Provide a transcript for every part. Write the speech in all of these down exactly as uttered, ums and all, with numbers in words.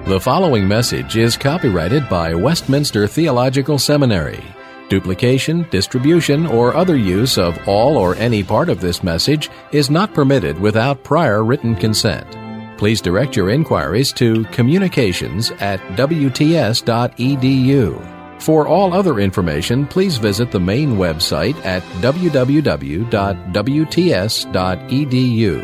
The following message is copyrighted by Westminster Theological Seminary. Duplication, distribution, or other use of all or any part of this message is not permitted without prior written consent. Please direct your inquiries to communications at w t s dot e d u. For all other information, please visit the main website at w w w dot w t s dot e d u.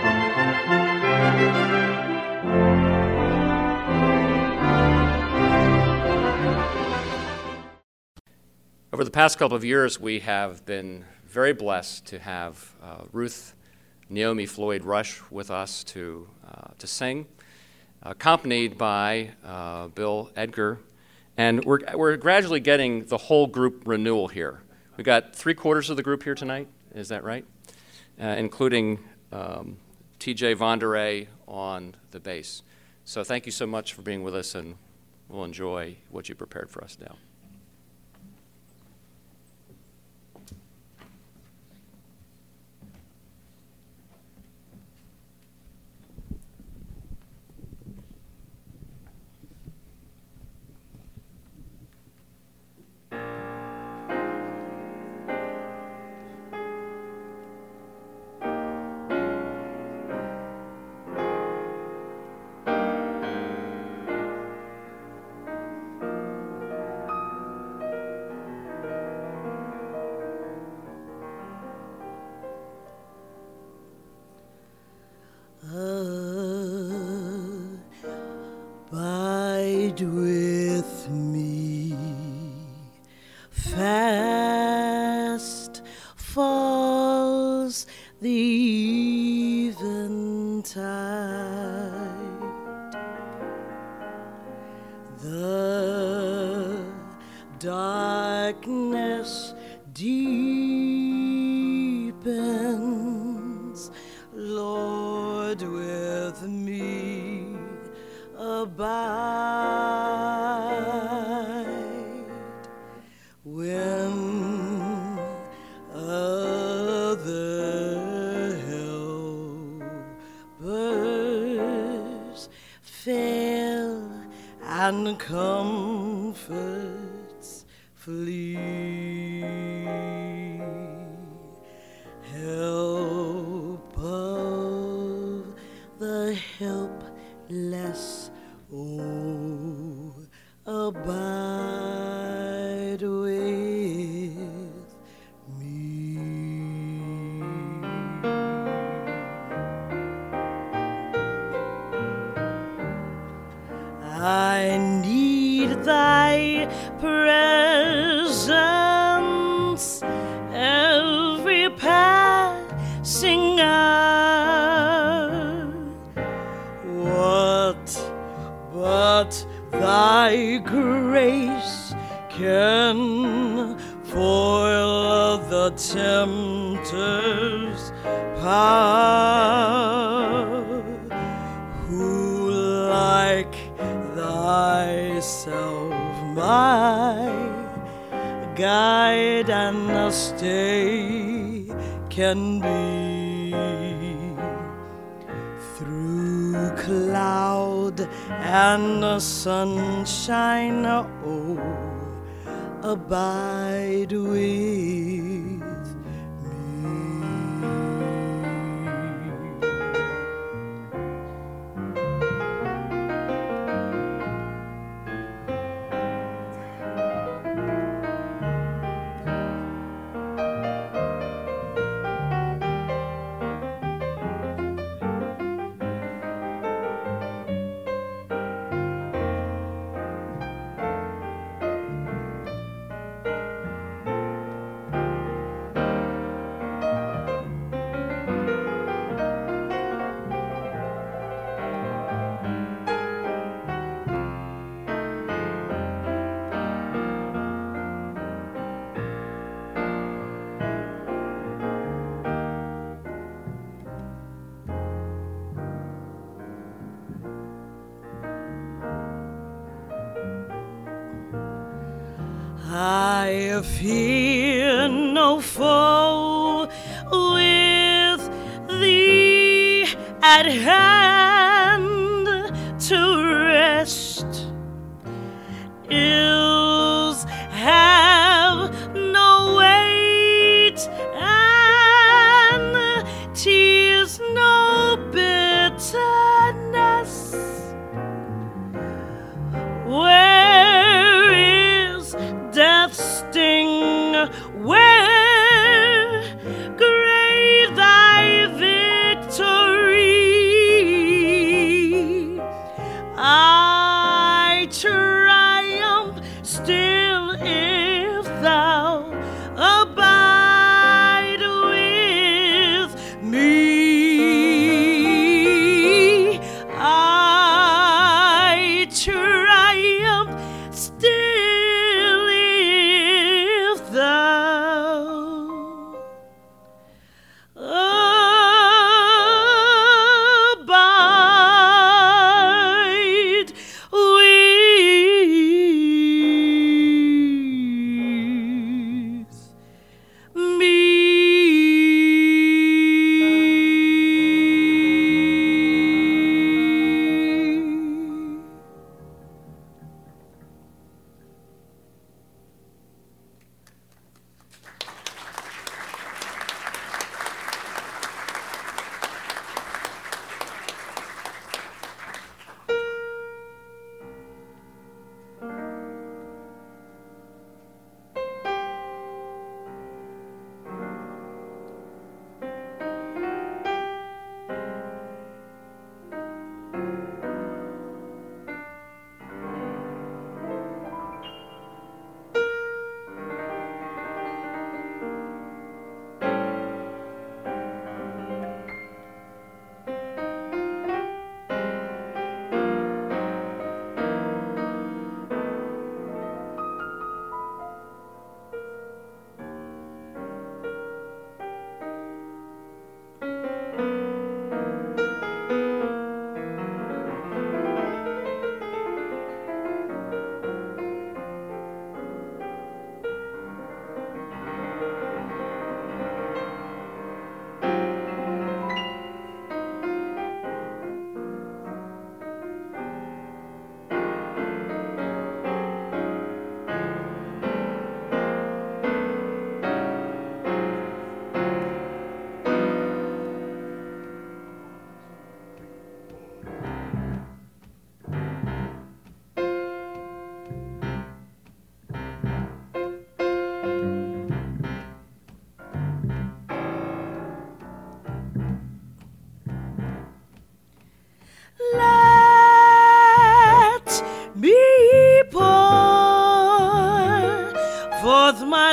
Over the past couple of years, we have been very blessed to have uh, Ruth Naomi Floyd Rush with us to uh, to sing, accompanied by uh, Bill Edgar, and we're we're gradually getting the whole group renewal here. We got three quarters of the group here tonight. Is that right? Uh, including um, T J Vonderay on the bass. So thank you so much for being with us, and we'll enjoy what you prepared for us now. Abide with me, fast falls the eventide, the darkness deepens, Lord, with me abide. When other helpers fail and comforts flee, help of the helpless, oh, abide with me. I need thy presence every passing hour. What but thy grace can foil the tempter's power, who like thyself my guide and stay can be. Through cloud and sunshine, oh, abide with me. I fear no foe with thee at hand to rescue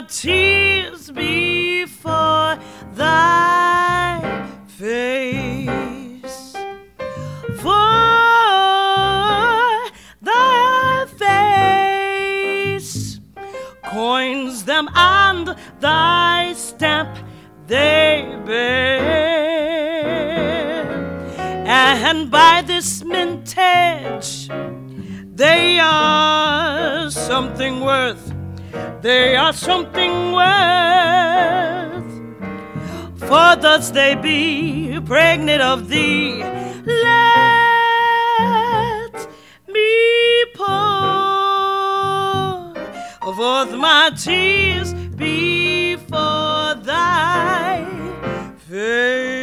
tears before thy face, for thy face coins them and thy stamp they bear, and by this mintage they are something worth, they are something worth, for thus they be pregnant of thee. Let me pour forth my tears before thy face.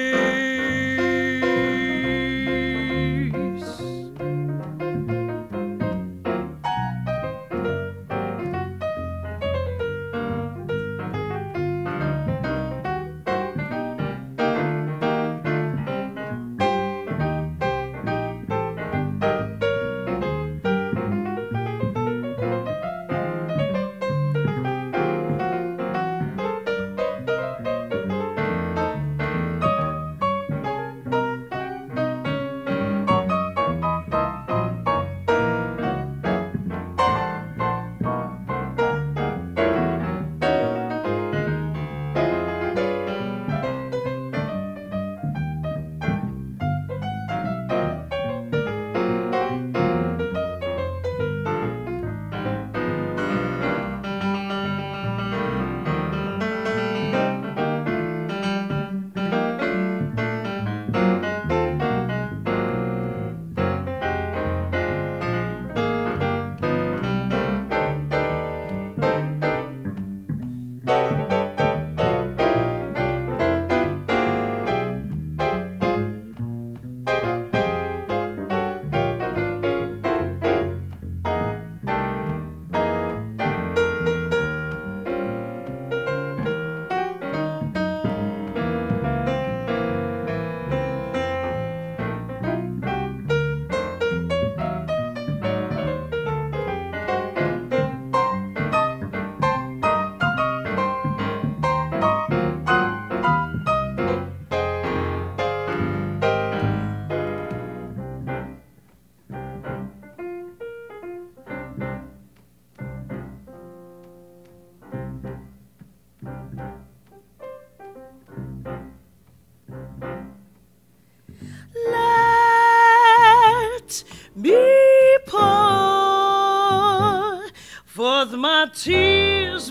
My tears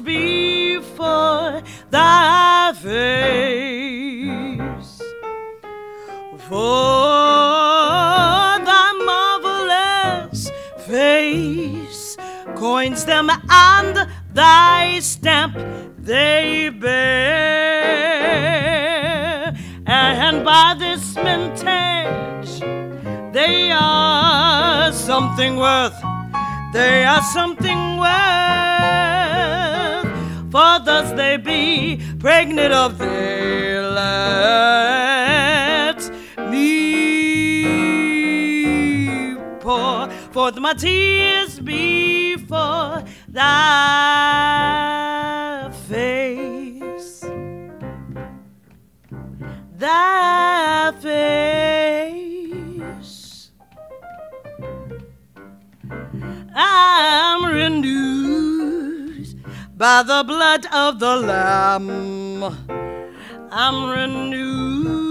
before thy face, for thy marvelous face coins them and thy stamp they bear, and by this mintage they are something worth, they are something worth, for thus they be pregnant of thee. Let me pour forth my tears before thy face, thy face. I'm renewed by the blood of the Lamb. I'm renewed